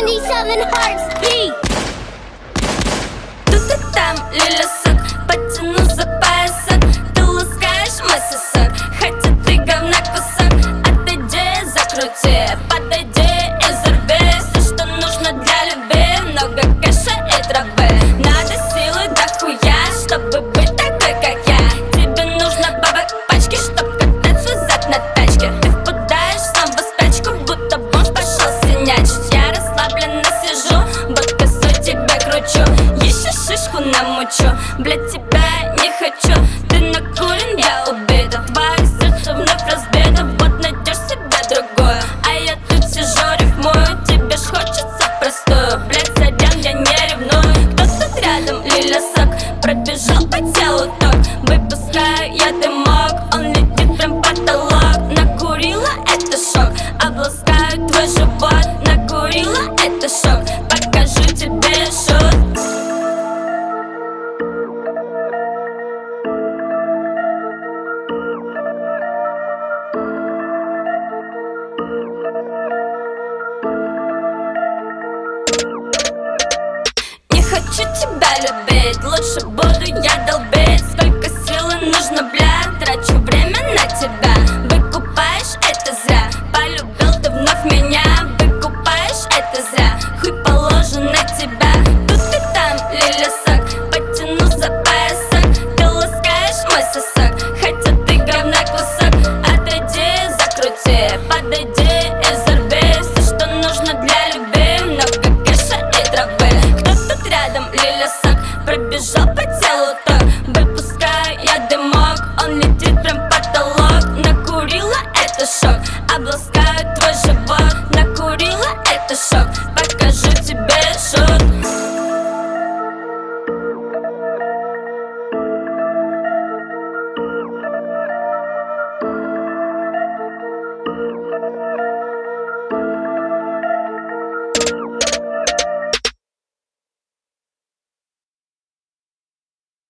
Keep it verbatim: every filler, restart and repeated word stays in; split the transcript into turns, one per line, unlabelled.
seventy-seven hearts beat.
Тут и там люля-сок, потяну за поясок. Ты ласкаешь мой сосок, хотя ты говна кусок. Отойди, закрути, подойди и взорви. Все, что нужно для любви, много кэша и травы. Надо силы дохуя, чтобы быть такой, как я. Тебе нужно бабок пачки, чтоб катать свой зад на тачке. Ты впадаешь сам в спячку, будто бомж пошел синячить. Я расслабленно сижу, вот косой тебе кручу. Еще шишку намучу, блять, тебя не хочу. Ты накурен, я убита, твое сердце вновь разбито. Вот найдешь себе другую, а я тут сижу, рифмую. Тебе ж хочется простую, блять, сорян, я не ревную. Кто тут рядом, лиля-сок, пробежал по телу ток. Выпускаю я дымок, он летит прям в потолок. Накурила, это шок, обласкаю твой живот. Накурила, это шок, покажу тебе шут. Не хочу тебя любить, лучше буду я долбить.